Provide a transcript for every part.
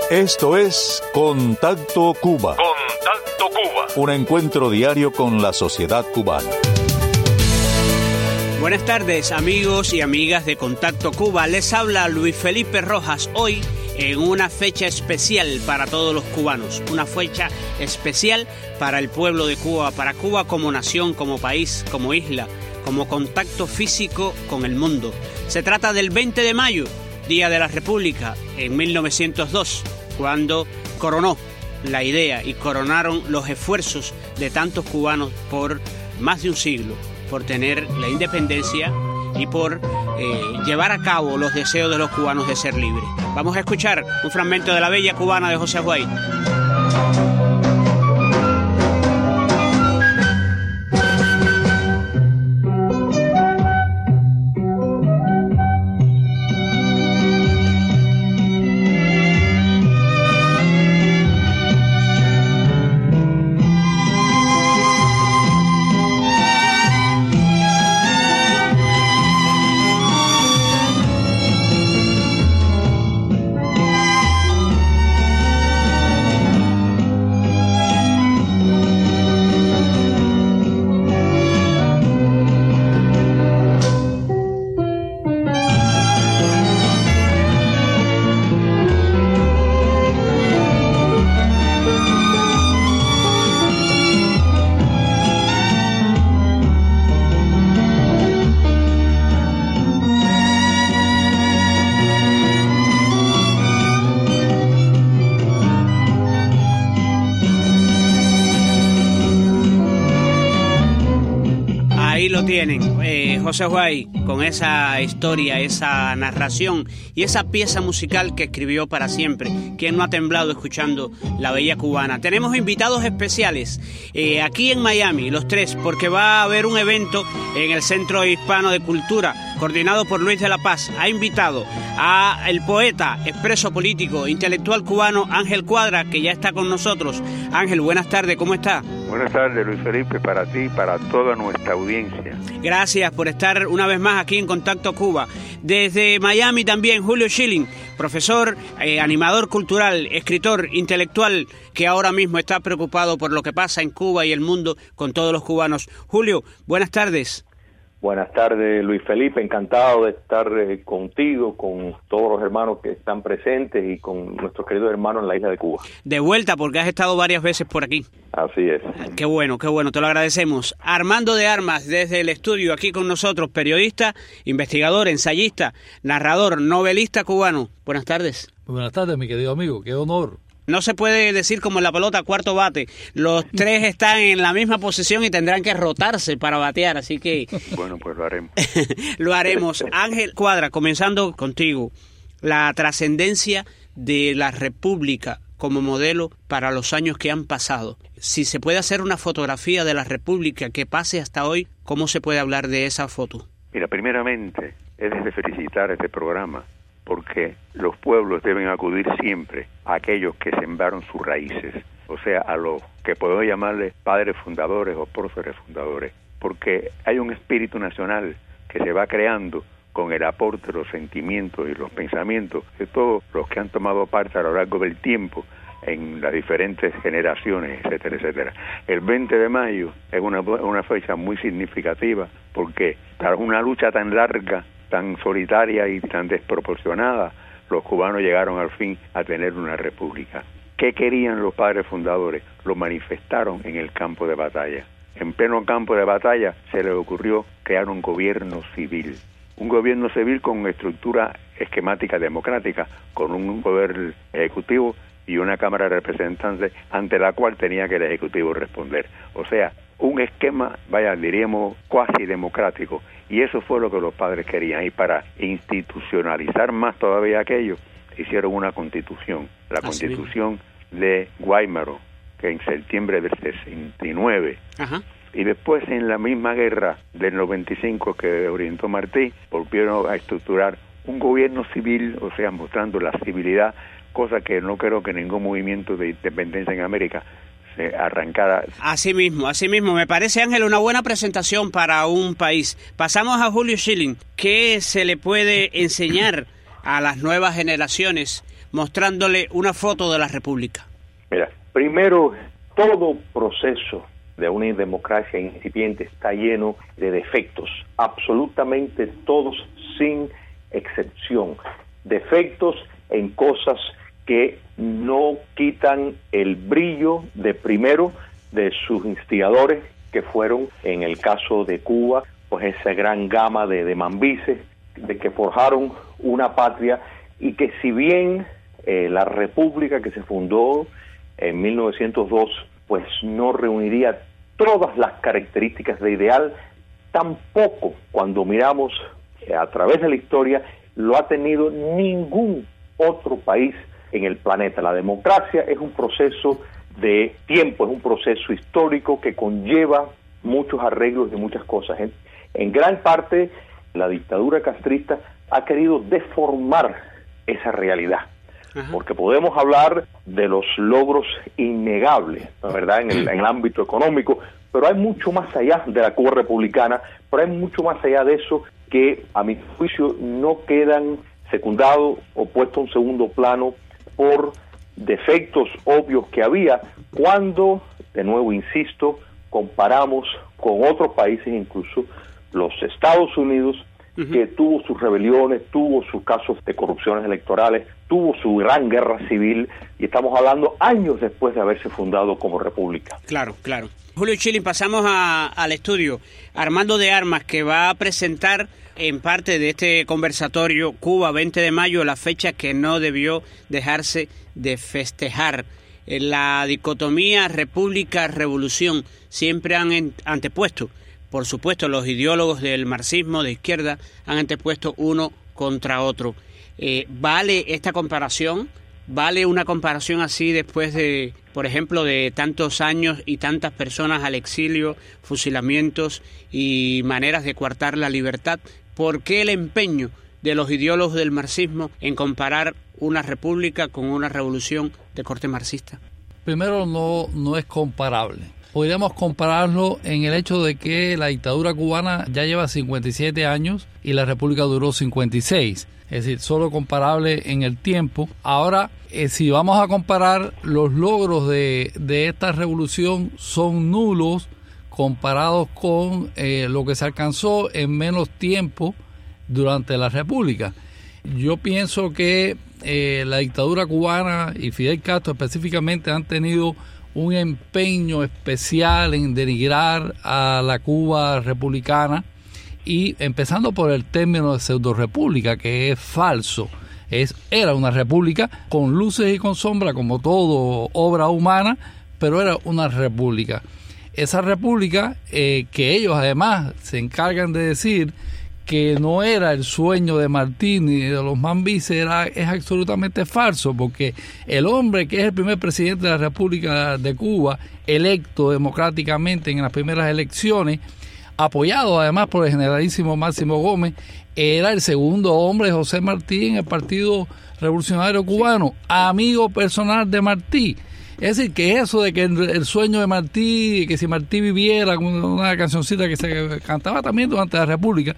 Esto es Contacto Cuba. Contacto Cuba. Un encuentro diario con la sociedad cubana. Buenas tardes, amigos y amigas de Contacto Cuba. Les habla Luis Felipe Rojas, hoy en una fecha especial para todos los cubanos, una fecha especial para el pueblo de Cuba, para Cuba como nación, como país, como isla, como contacto físico con el mundo. Se trata del 20 de mayo, Día de la República, en 1902, cuando coronó la idea y coronaron los esfuerzos de tantos cubanos por más de un siglo, por tener la independencia y por llevar a cabo los deseos de los cubanos de ser libres. Vamos a escuchar un fragmento de La Bella Cubana de José Aguay. Ahí lo tienen, José Aguay, con esa historia, esa narración y esa pieza musical que escribió para siempre. ¿Quién no ha temblado escuchando La Bella Cubana? Tenemos invitados especiales aquí en Miami, los tres, porque va a haber un evento en el Centro Hispano de Cultura, coordinado por Luis de la Paz. Ha invitado a el poeta, expreso político, intelectual cubano Ángel Cuadra, que ya está con nosotros. Ángel, buenas tardes, ¿cómo está? Buenas tardes, Luis Felipe, para ti y para toda nuestra audiencia. Gracias por estar una vez más aquí en Contacto Cuba. Desde Miami también, Julio Schilling, profesor, animador cultural, escritor, intelectual, que ahora mismo está preocupado por lo que pasa en Cuba y el mundo con todos los cubanos. Julio, buenas tardes. Buenas tardes, Luis Felipe, encantado de estar contigo, con todos los hermanos que están presentes y con nuestros queridos hermanos en la isla de Cuba. De vuelta, porque has estado varias veces por aquí. Así es. Qué bueno, te lo agradecemos. Armando de Armas, desde el estudio, aquí con nosotros, periodista, investigador, ensayista, narrador, novelista cubano. Buenas tardes. Buenas tardes, mi querido amigo, qué honor. No se puede decir como en la pelota, cuarto bate. Los tres están en la misma posición y tendrán que rotarse para batear, así que... Bueno, pues lo haremos. Lo haremos. Ángel Cuadra, comenzando contigo. La trascendencia de la República como modelo para los años que han pasado. Si se puede hacer una fotografía de la República que pase hasta hoy, ¿cómo se puede hablar de esa foto? Mira, primeramente, es de felicitar este programa, porque los pueblos deben acudir siempre a aquellos que sembraron sus raíces, o sea, a los que podemos llamarles padres fundadores o próceres fundadores, porque hay un espíritu nacional que se va creando con el aporte de los sentimientos y los pensamientos de todos los que han tomado parte a lo largo del tiempo en las diferentes generaciones, etcétera, etcétera. El 20 de mayo es una fecha muy significativa porque tras una lucha tan larga, tan solitaria y tan desproporcionada, los cubanos llegaron al fin a tener una república. ¿Qué querían los padres fundadores? Lo manifestaron en el campo de batalla. En pleno campo de batalla se les ocurrió crear un gobierno civil con estructura esquemática democrática, con un poder ejecutivo y una Cámara de Representantes ante la cual tenía que el Ejecutivo responder. O sea, un esquema, diríamos, cuasi democrático. Y eso fue lo que los padres querían. Y para institucionalizar más todavía aquello, hicieron una constitución, la Constitución de Guaymaro, que en septiembre del 69. Ajá. Y después, en la misma guerra del 95 que orientó Martí, volvieron a estructurar un gobierno civil, o sea, mostrando la civilidad, cosa que no creo que ningún movimiento de independencia en América se arrancara. Así mismo, me parece, Ángel, una buena presentación para un país. Pasamos a Julio Schilling. ¿Qué se le puede enseñar a las nuevas generaciones mostrándole una foto de la República? Mira, primero, todo proceso de una democracia incipiente está lleno de defectos, absolutamente todos sin excepción. Defectos en cosas que no quitan el brillo de sus instigadores, que fueron, en el caso de Cuba, pues esa gran gama de mambises, de que forjaron una patria, y que si bien la república que se fundó en 1902, pues no reuniría todas las características de ideal, tampoco, cuando miramos a través de la historia, lo ha tenido ningún otro país en el planeta. La democracia es un proceso de tiempo, es un proceso histórico que conlleva muchos arreglos de muchas cosas. En gran parte, la dictadura castrista ha querido deformar esa realidad. Ajá. Porque podemos hablar de los logros innegables, ¿no? ¿Verdad? En el ámbito económico, pero hay mucho más allá de la Cuba republicana, pero hay mucho más allá de eso que, a mi juicio, no quedan secundados o puestos en segundo plano por defectos obvios que había cuando, de nuevo insisto, comparamos con otros países, incluso los Estados Unidos, que tuvo sus rebeliones, tuvo sus casos de corrupciones electorales, tuvo su gran guerra civil, y estamos hablando años después de haberse fundado como república. Claro, claro. Julio Schilling, pasamos al estudio. Armando de Armas, que va a presentar en parte de este conversatorio Cuba 20 de mayo, la fecha que no debió dejarse de festejar. La dicotomía república-revolución siempre han antepuesto, por supuesto, los ideólogos del marxismo de izquierda han antepuesto uno contra otro. ¿Vale esta comparación? ¿Vale una comparación así después de, por ejemplo, de tantos años y tantas personas al exilio, fusilamientos y maneras de coartar la libertad? ¿Por qué el empeño de los ideólogos del marxismo en comparar una república con una revolución de corte marxista? Primero, no es comparable. Podríamos compararlo en el hecho de que la dictadura cubana ya lleva 57 años y la república duró 56. Es decir, solo comparable en el tiempo. Ahora, si vamos a comparar, los logros de esta revolución son nulos comparados con lo que se alcanzó en menos tiempo durante la república. Yo pienso que la dictadura cubana y Fidel Castro específicamente han tenido un empeño especial en denigrar a la Cuba republicana, y empezando por el término de pseudo-república, que es falso. Era una república con luces y con sombras, como todo obra humana, pero era una república. Esa república, que ellos además se encargan de decir que no era el sueño de Martí ni de los mambises, es absolutamente falso, porque el hombre que es el primer presidente de la República de Cuba, electo democráticamente en las primeras elecciones, apoyado además por el generalísimo Máximo Gómez, era el segundo hombre de José Martí en el Partido Revolucionario Cubano, amigo personal de Martí. Es decir, que eso de que el sueño de Martí, que si Martí viviera, una cancioncita que se cantaba también durante la República,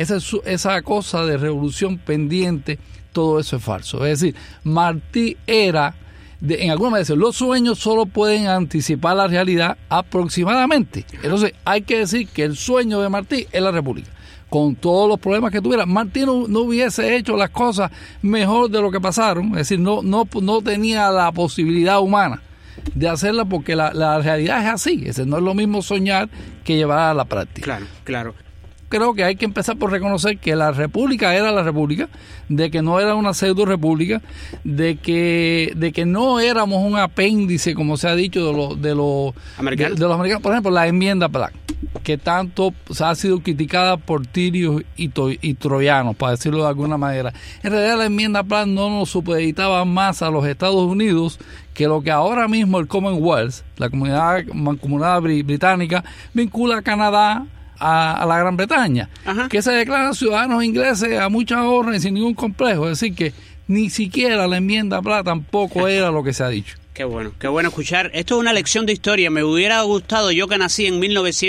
esa cosa de revolución pendiente, todo eso es falso. Es decir, Martí era, en algunas veces, los sueños solo pueden anticipar la realidad aproximadamente. Entonces, hay que decir que el sueño de Martí es la República. Con todos los problemas que tuviera, Martí no hubiese hecho las cosas mejor de lo que pasaron. Es decir, no tenía la posibilidad humana de hacerla, porque la realidad es así. No es lo mismo soñar que llevarla a la práctica. Claro. Creo que hay que empezar por reconocer que la república era la república, de que no era una pseudo república, de que no éramos un apéndice, como se ha dicho, de los americanos. Por ejemplo, la enmienda Platt, que tanto ha sido criticada por tirios y troyanos, para decirlo de alguna manera. En realidad, la enmienda Platt no nos supeditaba más a los Estados Unidos que lo que ahora mismo el Commonwealth, la mancomunidad británica, vincula a Canadá a la Gran Bretaña. Ajá. Que se declaran ciudadanos ingleses a mucha honra y sin ningún complejo. Es decir, que Ni siquiera la enmienda Pla tampoco era lo que se ha dicho. Qué bueno escuchar. Esto es una lección de historia. Me hubiera gustado, yo que nací en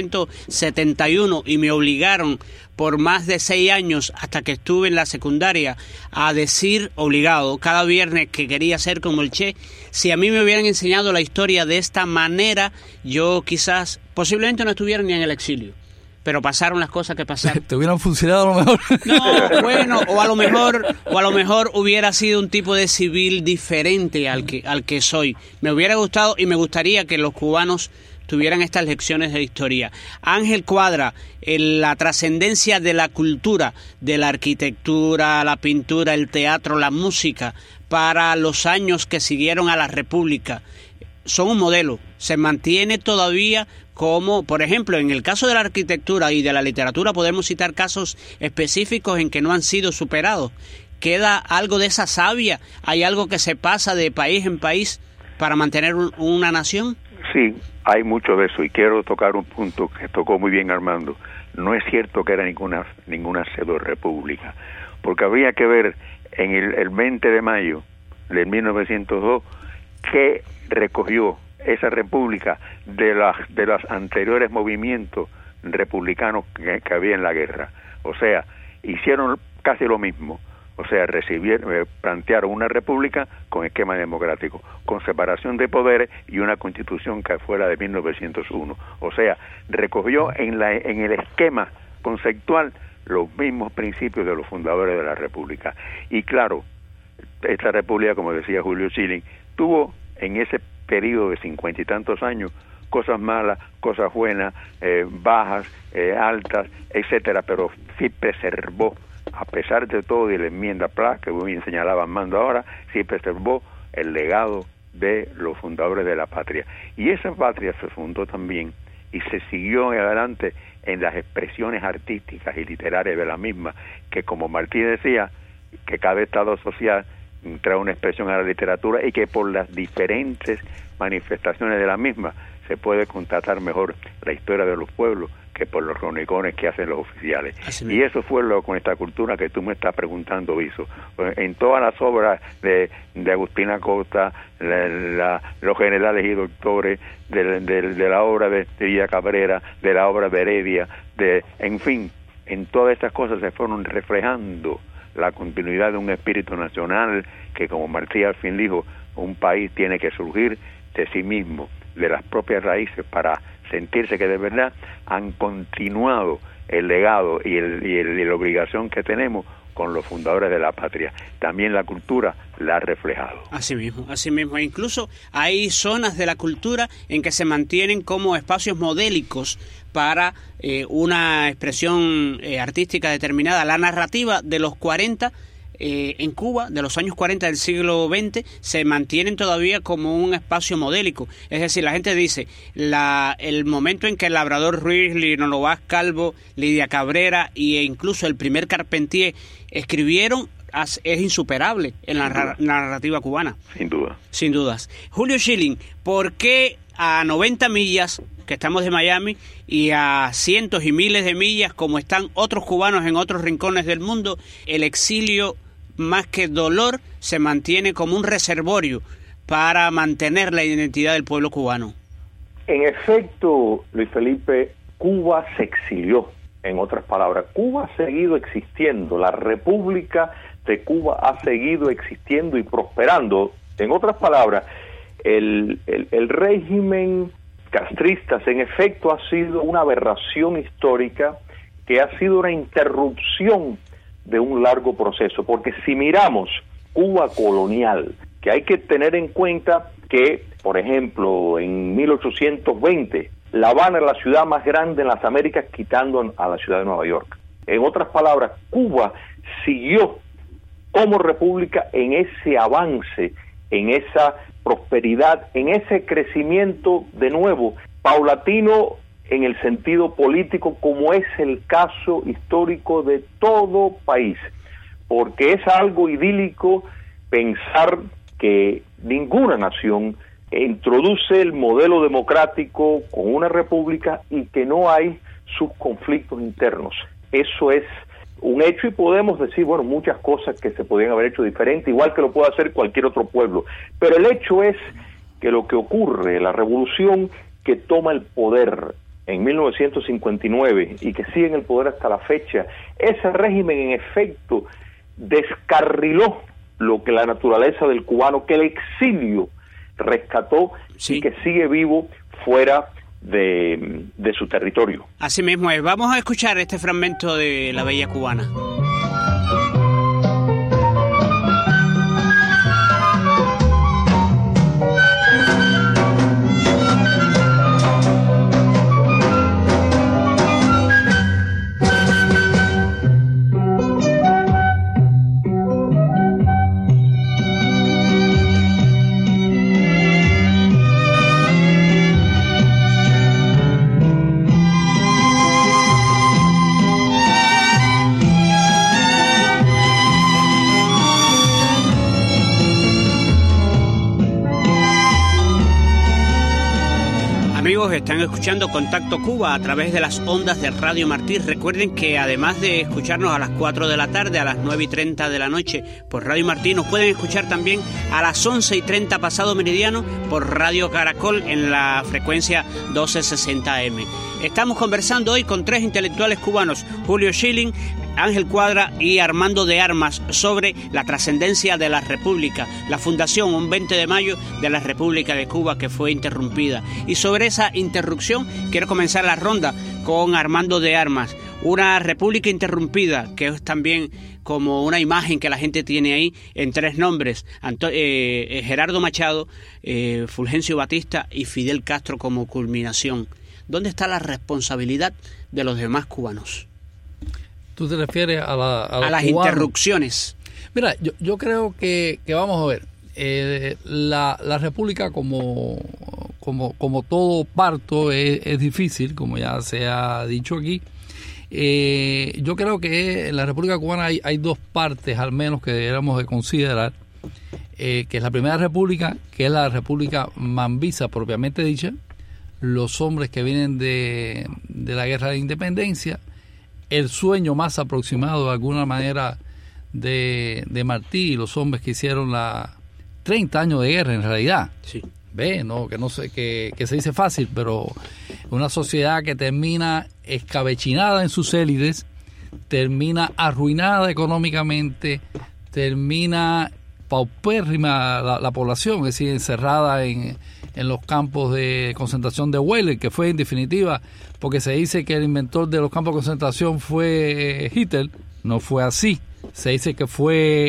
1971 y me obligaron por más de 6 años hasta que estuve en la secundaria a decir obligado cada viernes que quería ser como el Che. Si a mí me hubieran enseñado la historia de esta manera, yo quizás, posiblemente no estuviera ni en el exilio. Pero pasaron las cosas que pasaron. ¿Te hubieran funcionado a lo mejor? No, bueno, o a lo mejor hubiera sido un tipo de civil diferente al que soy. Me hubiera gustado y me gustaría que los cubanos tuvieran estas lecciones de historia. Ángel Cuadra, la trascendencia de la cultura, de la arquitectura, la pintura, el teatro, la música, para los años que siguieron a la República, son un modelo. Se mantiene todavía como, por ejemplo, en el caso de la arquitectura y de la literatura podemos citar casos específicos en que no han sido superados. ¿Queda algo de esa savia? ¿Hay algo que se pasa de país en país para mantener una nación? Sí, hay mucho de eso y quiero tocar un punto que tocó muy bien Armando. No es cierto que era ninguna pseudo-república, porque habría que ver en el 20 de mayo de 1902 qué recogió esa república de los anteriores movimientos republicanos que había en la guerra. O sea, hicieron casi lo mismo. O sea, plantearon una república con esquema democrático, con separación de poderes y una constitución que fuera de 1901. O sea, recogió en el esquema conceptual los mismos principios de los fundadores de la república. Y claro, esta república, como decía Julio Schilling, tuvo en ese periodo de 50 y tantos años cosas malas, cosas buenas, bajas, altas, etcétera, pero sí preservó, a pesar de todo, y la enmienda Pla, que muy bien señalaba Armando ahora, sí preservó el legado de los fundadores de la patria. Y esa patria se fundó también y se siguió adelante en las expresiones artísticas y literarias de la misma, que como Martí decía, que cada estado social trae una expresión a la literatura y que por las diferentes manifestaciones de la misma se puede constatar mejor la historia de los pueblos que por los cronicones que hacen los oficiales. Y eso fue lo con esta cultura que tú me estás preguntando hizo. En todas las obras de Agustín Acosta, los generales y doctores, de la obra de Villa Cabrera, de la obra de Heredia, en fin, en todas estas cosas se fueron reflejando la continuidad de un espíritu nacional que, como Martí al fin dijo, un país tiene que surgir de sí mismo, de las propias raíces, para sentirse que de verdad han continuado el legado y la obligación que tenemos con los fundadores de la patria. También la cultura la ha reflejado. Así mismo. Incluso hay zonas de la cultura en que se mantienen como espacios modélicos para una expresión artística determinada. La narrativa de los 40 en Cuba, de los años 40 del siglo XX, se mantienen todavía como un espacio modélico. Es decir, la gente dice, el momento en que el Labrador Ruiz, Lino Novas Calvo, Lidia Cabrera e incluso el primer Carpentier escribieron, es insuperable en la narrativa cubana. Sin dudas. Julio Schilling, ¿por qué a 90 millas, que estamos de Miami, y a cientos y miles de millas, como están otros cubanos en otros rincones del mundo, el exilio, más que dolor, se mantiene como un reservorio para mantener la identidad del pueblo cubano? En efecto, Luis Felipe, Cuba se exilió. En otras palabras, Cuba ha seguido existiendo, la República de Cuba ha seguido existiendo y prosperando. En otras palabras, el régimen castrista, en efecto, ha sido una aberración histórica que ha sido una interrupción de un largo proceso, porque si miramos Cuba colonial, que hay que tener en cuenta que, por ejemplo, en 1820, La Habana era la ciudad más grande en las Américas, quitando a la ciudad de Nueva York. En otras palabras, Cuba siguió como república en ese avance, en esa prosperidad, en ese crecimiento de nuevo, paulatino en el sentido político, como es el caso histórico de todo país, porque es algo idílico pensar que ninguna nación introduce el modelo democrático con una república y que no hay sus conflictos internos. Eso es un hecho y podemos decir, bueno, muchas cosas que se podían haber hecho diferente, igual que lo puede hacer cualquier otro pueblo. Pero el hecho es que lo que ocurre, la revolución que toma el poder en 1959 y que sigue en el poder hasta la fecha, ese régimen en efecto descarriló lo que la naturaleza del cubano, que el exilio rescató, sí, y que sigue vivo fuera de su territorio. Así mismo es. Vamos a escuchar este fragmento de La Bella Cubana. Están escuchando Contacto Cuba a través de las ondas de Radio Martí. Recuerden que además de escucharnos a las 4 de la tarde, a las 9:30 de la noche por Radio Martí, nos pueden escuchar también a las 11:30 pasado meridiano por Radio Caracol en la frecuencia 1260 AM. Estamos conversando hoy con 3 intelectuales cubanos, Julio Schilling, Ángel Cuadra y Armando de Armas, sobre la trascendencia de la República, la fundación un 20 de mayo de la República de Cuba que fue interrumpida. Y sobre esa interrupción quiero comenzar la ronda con Armando de Armas. Una república interrumpida, que es también como una imagen que la gente tiene ahí en 3 nombres, Gerardo Machado, Fulgencio Batista y Fidel Castro como culminación. ¿Dónde está la responsabilidad de los demás cubanos? ¿Tú te refieres a las interrupciones? Mira, yo creo que vamos a ver, la República como todo parto es difícil, como ya se ha dicho aquí. Yo creo que en la República Cubana hay 2 partes al menos que deberíamos de considerar, que es la primera república, que es la República Mambisa propiamente dicha, los hombres que vienen de la Guerra de Independencia, el sueño más aproximado de alguna manera de Martí y los hombres que hicieron 30 años de guerra en realidad. Sí. Que se dice fácil, pero una sociedad que termina escabechinada en sus élites, termina arruinada económicamente, termina paupérrima la población, es decir, encerrada en los campos de concentración de Weiler, que fue en definitiva, porque se dice que el inventor de los campos de concentración fue Hitler, no fue así. Se dice que fue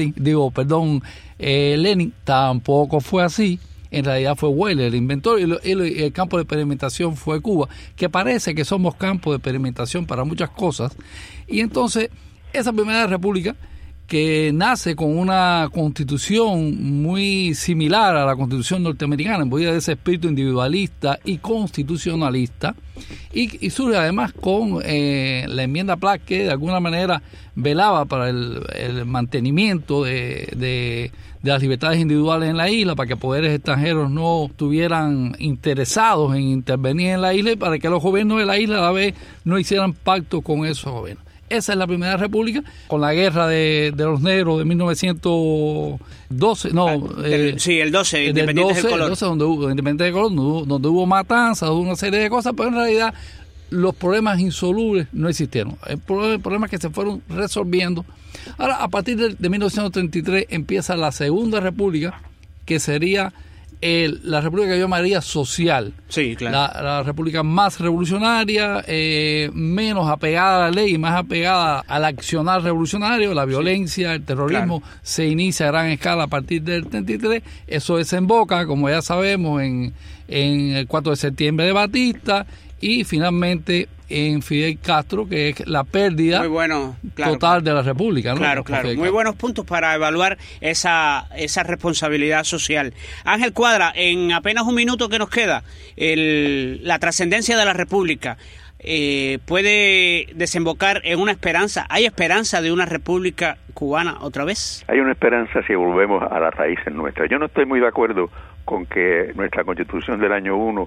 Lenin, tampoco fue así. En realidad fue Weiler el inventor, y el campo de experimentación fue Cuba, que parece que somos campos de experimentación para muchas cosas. Y entonces, esa primera república, que nace con una constitución muy similar a la constitución norteamericana, imbuida de ese espíritu individualista y constitucionalista, y surge además con la enmienda Platt, que de alguna manera velaba para el mantenimiento de las libertades individuales en la isla, para que poderes extranjeros no estuvieran interesados en intervenir en la isla y para que los gobiernos de la isla a la vez no hicieran pacto con esos gobiernos. Esa es la primera república, con la guerra de los negros de 1912, el 12, Independientes del Color. El 12, donde hubo Independientes del Color, donde hubo matanzas, hubo una serie de cosas, pero en realidad los problemas insolubles no existieron. El problema es que se fueron resolviendo. Ahora, a partir de 1933 empieza la Segunda República, que sería la república que yo llamaría social. Sí, claro. La república más revolucionaria, menos apegada a la ley y más apegada al accionar revolucionario. La violencia, el terrorismo, claro, se inicia a gran escala a partir del 33. Eso desemboca, como ya sabemos, en el 4 de septiembre de Batista y finalmente en Fidel Castro, que es la pérdida total de la República, ¿no? Claro. Muy buenos puntos para evaluar esa responsabilidad social. Ángel Cuadra, en apenas un minuto que nos queda, la trascendencia de la República puede desembocar en una esperanza. ¿Hay esperanza de una República cubana otra vez? Hay una esperanza si volvemos a las raíces nuestras. Yo no estoy muy de acuerdo con que nuestra Constitución del año 1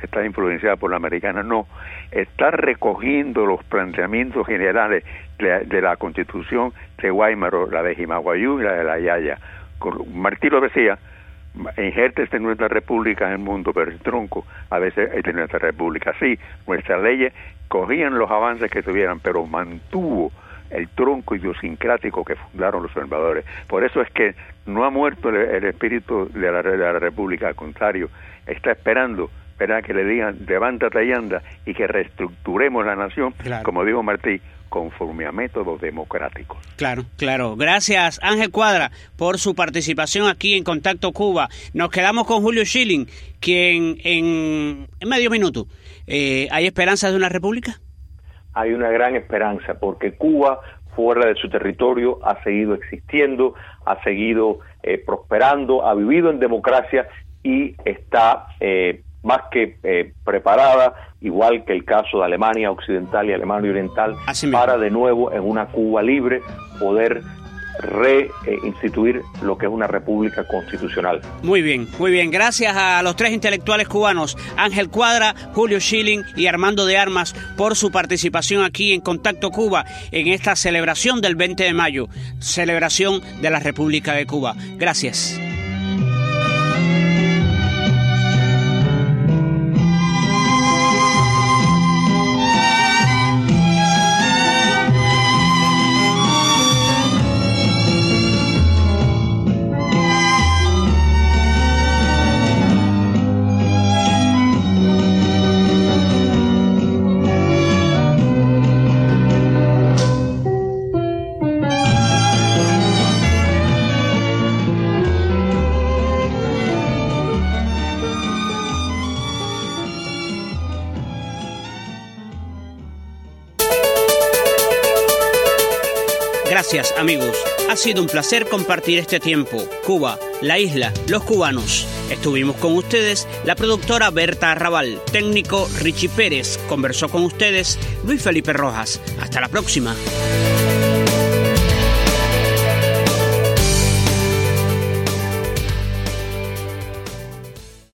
está influenciada por la americana, no, está recogiendo los planteamientos generales de la Constitución de Weimar, la de Jimaguayú y la de la Yaya. Martí lo decía, injertes en nuestra república en el mundo, pero el tronco a veces es de nuestra república. Sí, nuestras leyes cogían los avances que tuvieran, pero mantuvo el tronco idiosincrático que fundaron los salvadores. Por eso es que no ha muerto el espíritu de la república, al contrario, está esperando, ¿verdad?, que le digan levántate y anda, y que reestructuremos la nación, claro, como dijo Martí, conforme a métodos democráticos. Claro, claro. Gracias, Ángel Cuadra, por su participación aquí en Contacto Cuba. Nos quedamos con Julio Schilling, quien en medio minuto, ¿hay esperanzas de una república? Hay una gran esperanza, porque Cuba, fuera de su territorio, ha seguido existiendo, ha seguido prosperando, ha vivido en democracia y está más que preparada, igual que el caso de Alemania Occidental y Alemania Oriental, para de nuevo en una Cuba libre poder reinstituir lo que es una república constitucional. Muy bien, muy bien. Gracias a los tres intelectuales cubanos, Ángel Cuadra, Julio Schilling y Armando de Armas, por su participación aquí en Contacto Cuba, en esta celebración del 20 de mayo, celebración de la República de Cuba. Gracias. Gracias, amigos. Ha sido un placer compartir este tiempo. Cuba, la isla, los cubanos. Estuvimos con ustedes la productora Berta Arrabal, técnico Richie Pérez. Conversó con ustedes Luis Felipe Rojas. Hasta la próxima.